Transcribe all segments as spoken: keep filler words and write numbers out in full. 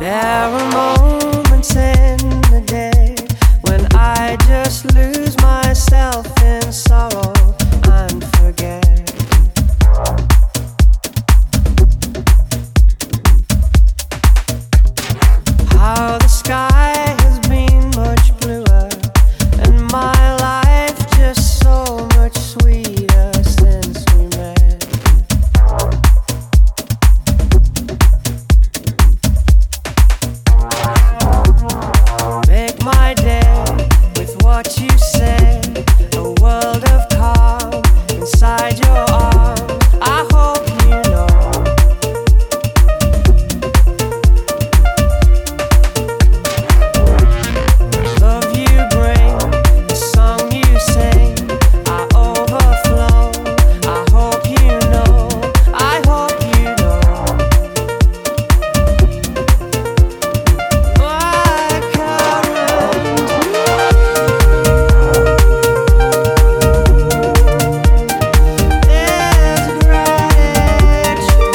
There are moments in the day when I just lose myself in sorrow and forget how the sky has been much bluer and my life just so much sweeter since we met. Make my day with what you say, a world of calm inside your arms. I hope you know love you bring, the song you sing, I overflow. I hope you know, I hope you know. My current is gratitude.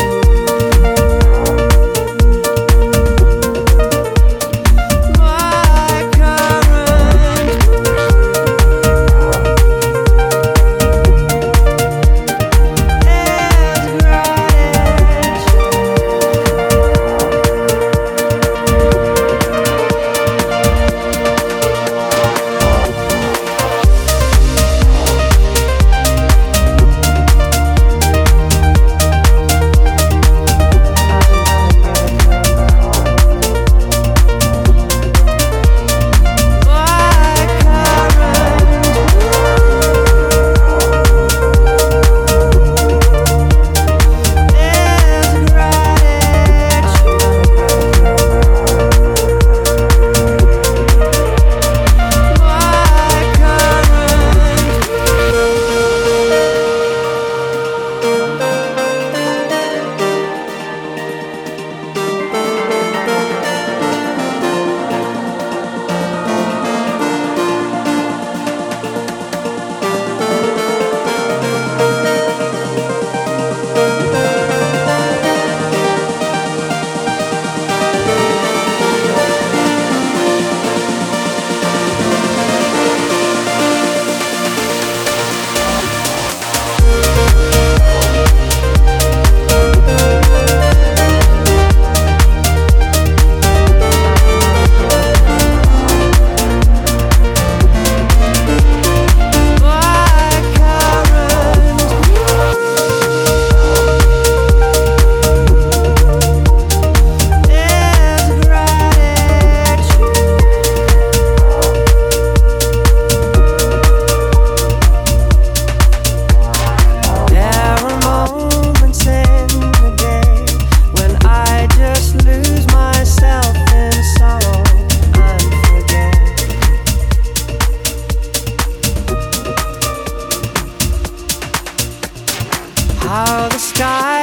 My current is how the sky